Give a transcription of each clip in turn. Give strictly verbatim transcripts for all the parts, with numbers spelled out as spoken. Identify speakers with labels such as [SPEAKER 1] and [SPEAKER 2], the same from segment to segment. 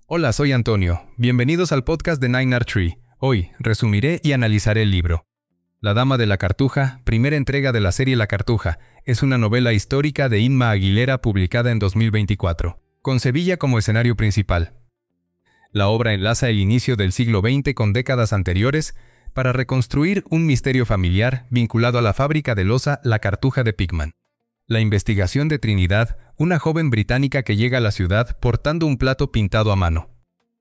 [SPEAKER 1] Hola, soy Antonio. Bienvenidos al podcast de Nine Art Tree. Hoy, resumiré y analizaré el libro. La Dama de la Cartuja, primera entrega de la serie La Cartuja, es una novela histórica de Inma Aguilera publicada en dos mil veinticuatro, con Sevilla como escenario principal. La obra enlaza el inicio del siglo veinte con décadas anteriores para reconstruir un misterio familiar vinculado a la fábrica de loza La Cartuja de Pickman. La investigación de Trinidad, una joven británica que llega a la ciudad portando un plato pintado a mano.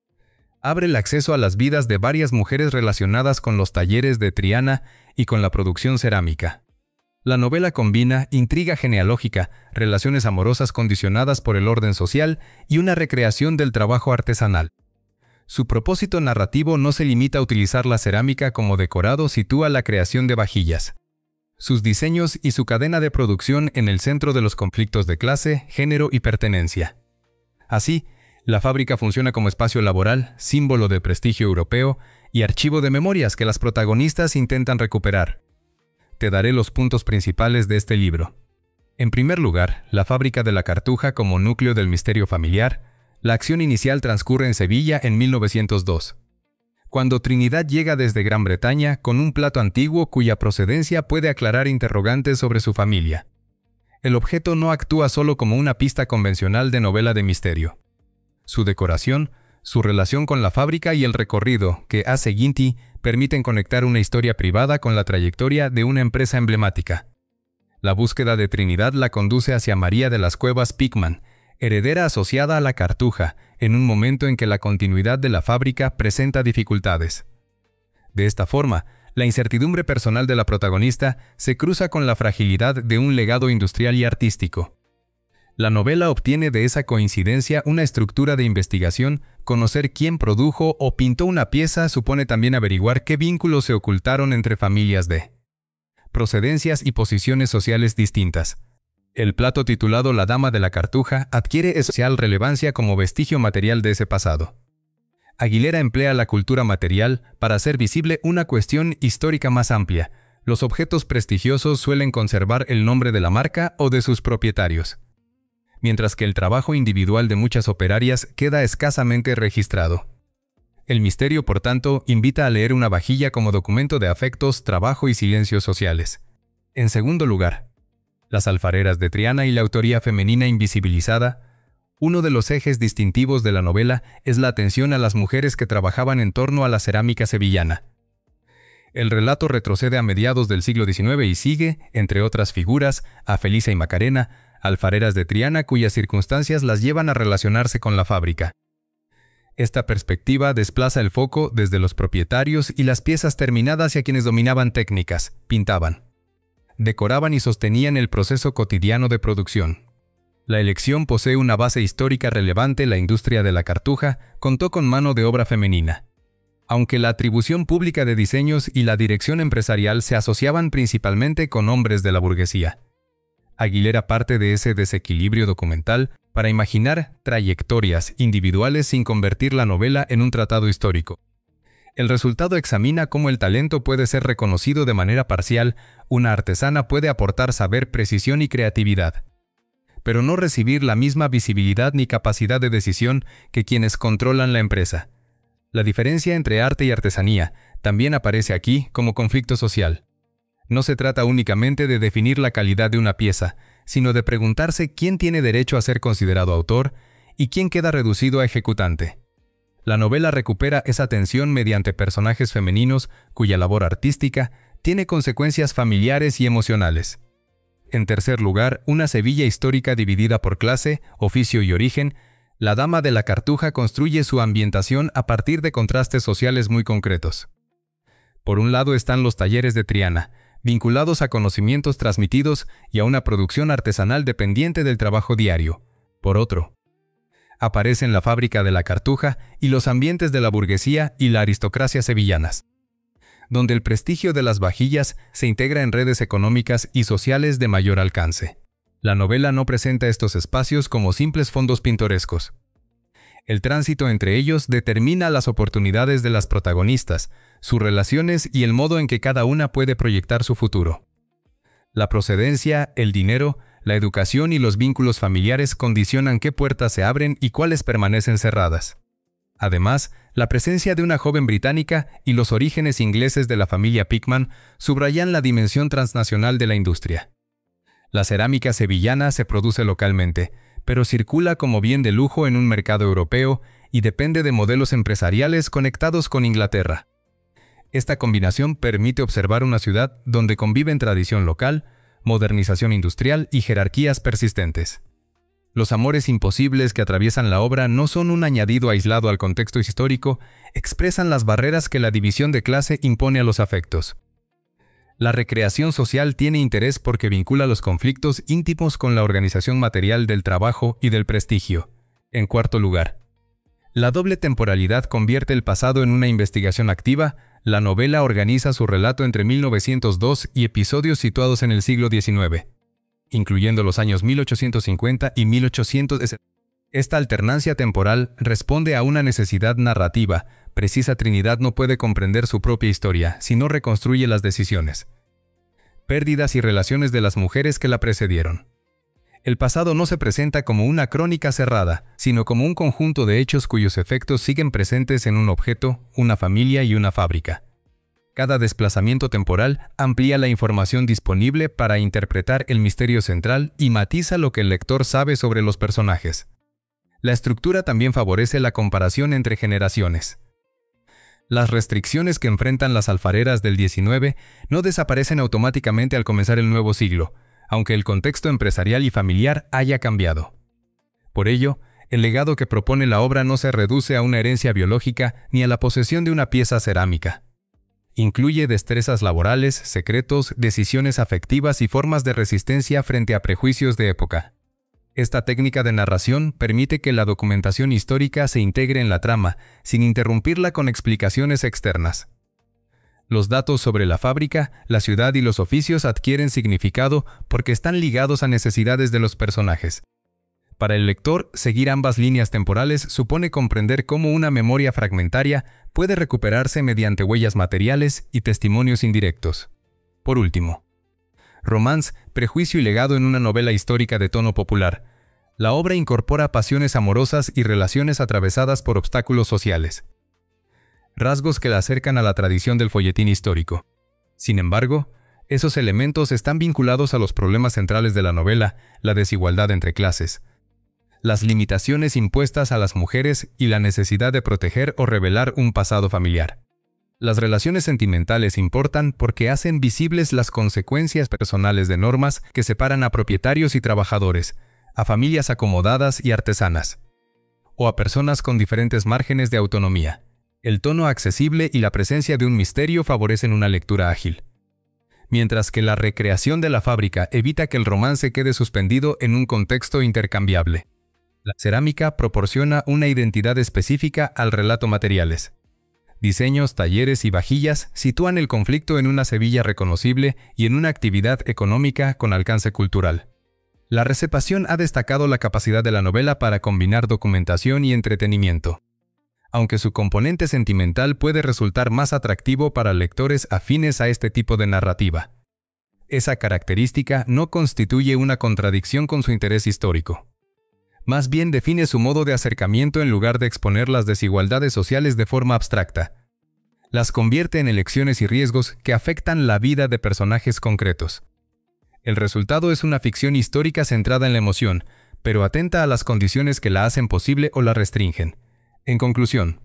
[SPEAKER 1] Abre el acceso a las vidas de varias mujeres relacionadas con los talleres de Triana y con la producción cerámica. La novela combina intriga genealógica, relaciones amorosas condicionadas por el orden social y una recreación del trabajo artesanal. Su propósito narrativo no se limita a utilizar la cerámica como decorado, sitúa la creación de vajillas, sus diseños y su cadena de producción en el centro de los conflictos de clase, género y pertenencia. Así, la fábrica funciona como espacio laboral, símbolo de prestigio europeo y archivo de memorias que las protagonistas intentan recuperar. Te daré los puntos principales de este libro. En primer lugar, la fábrica de la Cartuja como núcleo del misterio familiar. La acción inicial transcurre en Sevilla en mil novecientos dos. Cuando Trinidad llega desde Gran Bretaña con un plato antiguo cuya procedencia puede aclarar interrogantes sobre su familia. El objeto no actúa solo como una pista convencional de novela de misterio. Su decoración, su relación con la fábrica y el recorrido que hace Ginty permiten conectar una historia privada con la trayectoria de una empresa emblemática. La búsqueda de Trinidad la conduce hacia María de las Cuevas Pickman, heredera asociada a la Cartuja, en un momento en que la continuidad de la fábrica presenta dificultades. De esta forma, la incertidumbre personal de la protagonista se cruza con la fragilidad de un legado industrial y artístico. La novela obtiene de esa coincidencia una estructura de investigación. Conocer quién produjo o pintó una pieza supone también averiguar qué vínculos se ocultaron entre familias de procedencias y posiciones sociales distintas. El plato titulado La Dama de la Cartuja adquiere especial relevancia como vestigio material de ese pasado. Aguilera emplea la cultura material para hacer visible una cuestión histórica más amplia. Los objetos prestigiosos suelen conservar el nombre de la marca o de sus propietarios, mientras que el trabajo individual de muchas operarias queda escasamente registrado. El misterio, por tanto, invita a leer una vajilla como documento de afectos, trabajo y silencios sociales. En segundo lugar, las alfareras de Triana y la autoría femenina invisibilizada. Uno de los ejes distintivos de la novela es la atención a las mujeres que trabajaban en torno a la cerámica sevillana. El relato retrocede a mediados del siglo diecinueve y sigue, entre otras figuras, a Felisa y Macarena, alfareras de Triana cuyas circunstancias las llevan a relacionarse con la fábrica. Esta perspectiva desplaza el foco desde los propietarios y las piezas terminadas hacia quienes dominaban técnicas, pintaban, decoraban y sostenían el proceso cotidiano de producción. La elección posee una base histórica relevante. La industria de la Cartuja contó con mano de obra femenina, aunque la atribución pública de diseños y la dirección empresarial se asociaban principalmente con hombres de la burguesía. Aguilera parte de ese desequilibrio documental para imaginar trayectorias individuales sin convertir la novela en un tratado histórico. El resultado examina cómo el talento puede ser reconocido de manera parcial. Una artesana puede aportar saber, precisión y creatividad, pero no recibir la misma visibilidad ni capacidad de decisión que quienes controlan la empresa. La diferencia entre arte y artesanía también aparece aquí como conflicto social. No se trata únicamente de definir la calidad de una pieza, sino de preguntarse quién tiene derecho a ser considerado autor y quién queda reducido a ejecutante. La novela recupera esa tensión mediante personajes femeninos cuya labor artística tiene consecuencias familiares y emocionales. En tercer lugar, una Sevilla histórica dividida por clase, oficio y origen. La Dama de la Cartuja construye su ambientación a partir de contrastes sociales muy concretos. Por un lado están los talleres de Triana, vinculados a conocimientos transmitidos y a una producción artesanal dependiente del trabajo diario. Por otro, aparecen la fábrica de la Cartuja y los ambientes de la burguesía y la aristocracia sevillanas, donde el prestigio de las vajillas se integra en redes económicas y sociales de mayor alcance. La novela no presenta estos espacios como simples fondos pintorescos. El tránsito entre ellos determina las oportunidades de las protagonistas, sus relaciones y el modo en que cada una puede proyectar su futuro. La procedencia, el dinero, la educación y los vínculos familiares condicionan qué puertas se abren y cuáles permanecen cerradas. Además, la presencia de una joven británica y los orígenes ingleses de la familia Pickman subrayan la dimensión transnacional de la industria. La cerámica sevillana se produce localmente, pero circula como bien de lujo en un mercado europeo y depende de modelos empresariales conectados con Inglaterra. Esta combinación permite observar una ciudad donde conviven tradición local, modernización industrial y jerarquías persistentes. Los amores imposibles que atraviesan la obra no son un añadido aislado al contexto histórico, expresan las barreras que la división de clase impone a los afectos. La recreación social tiene interés porque vincula los conflictos íntimos con la organización material del trabajo y del prestigio. En cuarto lugar, la doble temporalidad convierte el pasado en una investigación activa. La novela organiza su relato entre mil novecientos dos y episodios situados en el siglo diecinueve. Incluyendo los años mil ochocientos cincuenta y mil ochocientos setenta. Esta alternancia temporal responde a una necesidad narrativa. Precisa Trinidad no puede comprender su propia historia si no reconstruye las decisiones, pérdidas y relaciones de las mujeres que la precedieron. El pasado no se presenta como una crónica cerrada, sino como un conjunto de hechos cuyos efectos siguen presentes en un objeto, una familia y una fábrica. Cada desplazamiento temporal amplía la información disponible para interpretar el misterio central y matiza lo que el lector sabe sobre los personajes. La estructura también favorece la comparación entre generaciones. Las restricciones que enfrentan las alfareras del diecinueve no desaparecen automáticamente al comenzar el nuevo siglo, aunque el contexto empresarial y familiar haya cambiado. Por ello, el legado que propone la obra no se reduce a una herencia biológica ni a la posesión de una pieza cerámica. Incluye destrezas laborales, secretos, decisiones afectivas y formas de resistencia frente a prejuicios de época. Esta técnica de narración permite que la documentación histórica se integre en la trama, sin interrumpirla con explicaciones externas. Los datos sobre la fábrica, la ciudad y los oficios adquieren significado porque están ligados a necesidades de los personajes. Para el lector, seguir ambas líneas temporales supone comprender cómo una memoria fragmentaria puede recuperarse mediante huellas materiales y testimonios indirectos. Por último, romance, prejuicio y legado en una novela histórica de tono popular. La obra incorpora pasiones amorosas y relaciones atravesadas por obstáculos sociales, rasgos que la acercan a la tradición del folletín histórico. Sin embargo, esos elementos están vinculados a los problemas centrales de la novela, la desigualdad entre clases, las limitaciones impuestas a las mujeres y la necesidad de proteger o revelar un pasado familiar. Las relaciones sentimentales importan porque hacen visibles las consecuencias personales de normas que separan a propietarios y trabajadores, a familias acomodadas y artesanas, o a personas con diferentes márgenes de autonomía. El tono accesible y la presencia de un misterio favorecen una lectura ágil, mientras que la recreación de la fábrica evita que el romance quede suspendido en un contexto intercambiable. La cerámica proporciona una identidad específica al relato materiales. Diseños, talleres y vajillas sitúan el conflicto en una Sevilla reconocible y en una actividad económica con alcance cultural. La recepción ha destacado la capacidad de la novela para combinar documentación y entretenimiento, aunque su componente sentimental puede resultar más atractivo para lectores afines a este tipo de narrativa. Esa característica no constituye una contradicción con su interés histórico. Más bien define su modo de acercamiento en lugar de exponer las desigualdades sociales de forma abstracta. Las convierte en elecciones y riesgos que afectan la vida de personajes concretos. El resultado es una ficción histórica centrada en la emoción, pero atenta a las condiciones que la hacen posible o la restringen. En conclusión,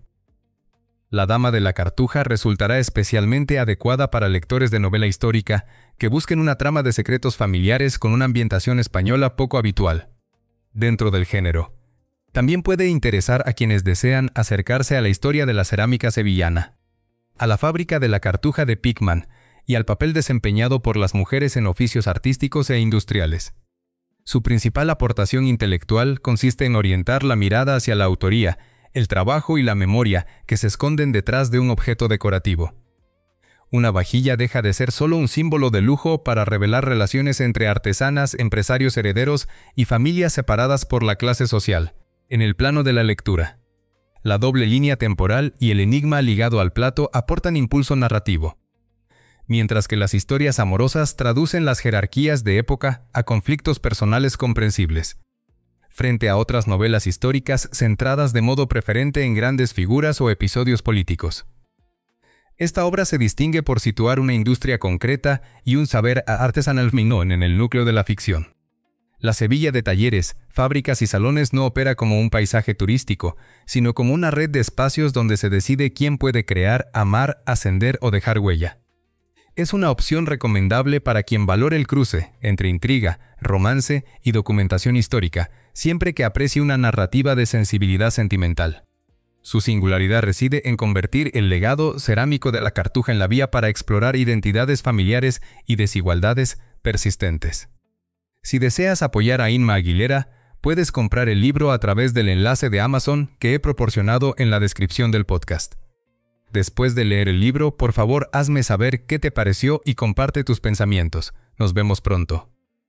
[SPEAKER 1] La Dama de la Cartuja resultará especialmente adecuada para lectores de novela histórica que busquen una trama de secretos familiares con una ambientación española poco habitual dentro del género. También puede interesar a quienes desean acercarse a la historia de la cerámica sevillana, a la fábrica de la Cartuja de Pickman y al papel desempeñado por las mujeres en oficios artísticos e industriales. Su principal aportación intelectual consiste en orientar la mirada hacia la autoría, el trabajo y la memoria que se esconden detrás de un objeto decorativo. Una vajilla deja de ser solo un símbolo de lujo para revelar relaciones entre artesanas, empresarios herederos y familias separadas por la clase social. En el plano de la lectura, la doble línea temporal y el enigma ligado al plato aportan impulso narrativo, mientras que las historias amorosas traducen las jerarquías de época a conflictos personales comprensibles. frente a otras novelas históricas centradas de modo preferente en grandes figuras o episodios políticos. Esta obra se distingue por situar una industria concreta y un saber artesanal minón en el núcleo de la ficción. La Sevilla de talleres, fábricas y salones no opera como un paisaje turístico, sino como una red de espacios donde se decide quién puede crear, amar, ascender o dejar huella. Es una opción recomendable para quien valore el cruce entre intriga, romance y documentación histórica, siempre que aprecie una narrativa de sensibilidad sentimental. Su singularidad reside en convertir el legado cerámico de la Cartuja en la vía para explorar identidades familiares y desigualdades persistentes. Si deseas apoyar a Inma Aguilera, puedes comprar el libro a través del enlace de Amazon que he proporcionado en la descripción del podcast. Después de leer el libro, por favor hazme saber qué te pareció y comparte tus pensamientos. Nos vemos pronto.